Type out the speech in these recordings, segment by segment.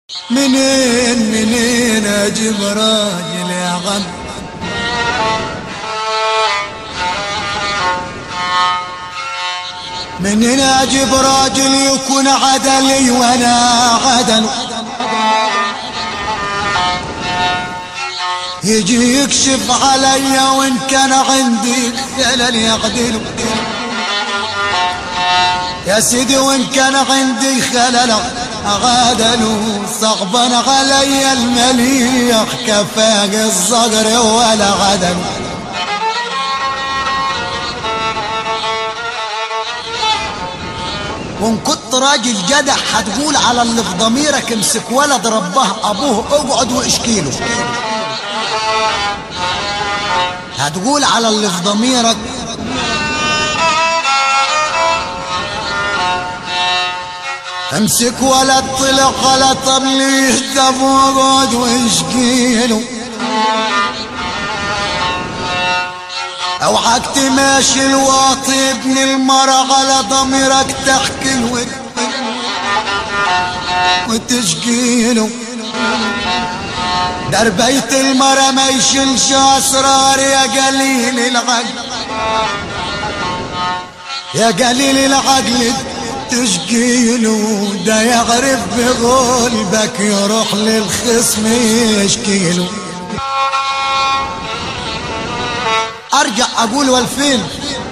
منين اجيب راجل يا غم؟ منين اجيب راجل يكون عدلي وانا عدل؟ يجي يكشف عليا وان كان عندي خلل يعدله. يا سيدي وان كان عندي خلل عدله. صعبان عليا المليح كفاق الصقر ولا عدل. وان كنت راجل جدع هتقول على اللي في ضميرك امسك ولد رباه ابوه اقعد واشكيله. هتقول على اللي في ضميرك امسك ولد طلع على طبلي يهتف واقعد واشكيله. اوعاك تماشي الواطي ابن المرة على ضميرك تحكي وتشكيله. دربية المرة ما يشيلش اسرار يا قليل العقل. يا قليل العقل تشكيله. ده يعرف بغلبك يروح للخصم يشكيله. ارجع اقول والفين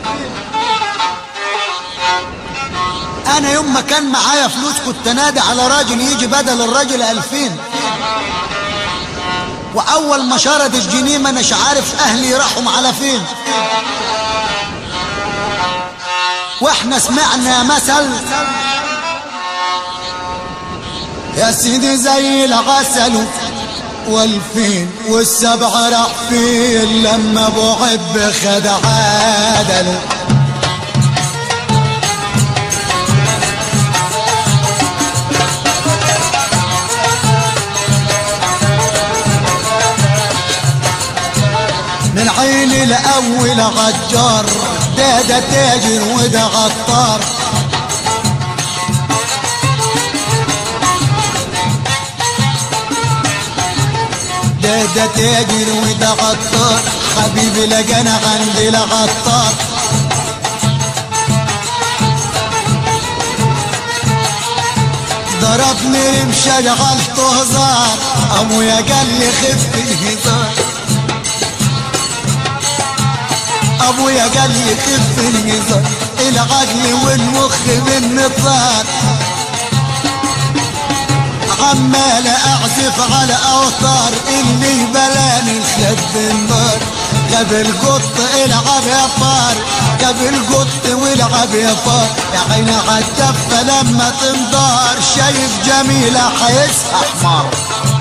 انا يوم ما كان معايا فلوس كنت نادي على راجل يجي بدل الراجل 2000. واول ما شرد الجنيه ما اناش عارف اهلي راحوا على فين. واحنا سمعنا مثل يا سيدي زي العسل والفين والسبع راح فين لما ابو عب خد عدله. من عين الاول غجار ده تاجر وده غطار. ده تاجر وده غطار. حبيبي لقانا عندي لغطار. ضربني مشى غلطه هزار. ابويا قال لي خف الهزار. ابويا قال لي خف الهزار. العقل والمخ بالنطار. عمال اعزف على اوتار اللي بلاني خد النار. قبل قط العب يا فار. قبل قط والعب يا فار. يا عيني عالدفه لما تنضار. شايف جميله حيسها حمار.